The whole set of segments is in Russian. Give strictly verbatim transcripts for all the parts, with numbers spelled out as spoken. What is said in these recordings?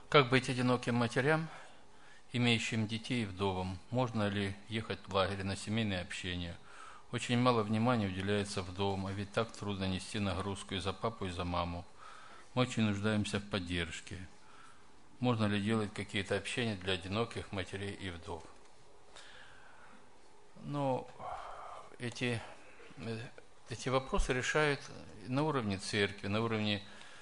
Как быть одиноким матерям, имеющим детей и вдовам? Можно ли ехать в лагерь на семейное общение? Очень мало внимания уделяется вдовам, а ведь так трудно нести нагрузку и за папу, и за маму. Мы очень нуждаемся в поддержке. Можно ли делать какие-то общения для одиноких матерей и вдов? Но эти, эти вопросы решают на уровне церкви, на уровне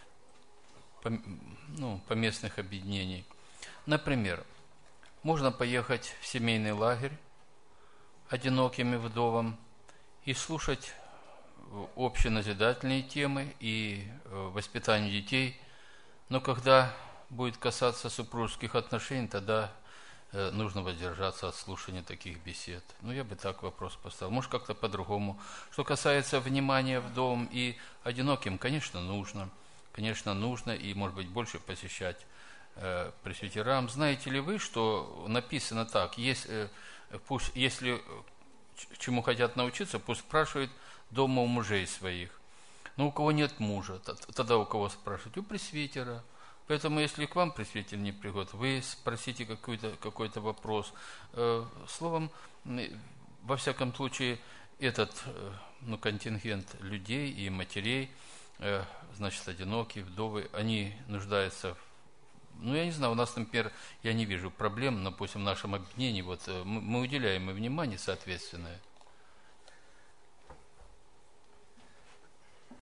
ну, поместных объединений. Например, можно поехать в семейный лагерь одиноким вдовам и слушать общеназидательные темы и воспитание детей, но когда будет касаться супружеских отношений, тогда нужно воздержаться от слушания таких бесед. Ну, я бы так вопрос поставил. Может, как-то по-другому. Что касается внимания вдовам и одиноким, конечно, нужно. Конечно, нужно и, может быть, больше посещать э, пресвитерам. Знаете ли вы, что написано так, если, пусть, если чему хотят научиться, пусть спрашивают дома у мужей своих. Но у кого нет мужа, тогда у кого спрашивать? У пресвитера. Поэтому, если к вам пресвитер не приходит, вы спросите какой-то, какой-то вопрос. Э, словом, во всяком случае, этот ну, контингент людей и матерей, значит, одинокие, вдовы, они нуждаются в... Ну, я не знаю, у нас, например, я не вижу проблем, допустим, в нашем объединении, вот мы, мы уделяем им внимание соответственное.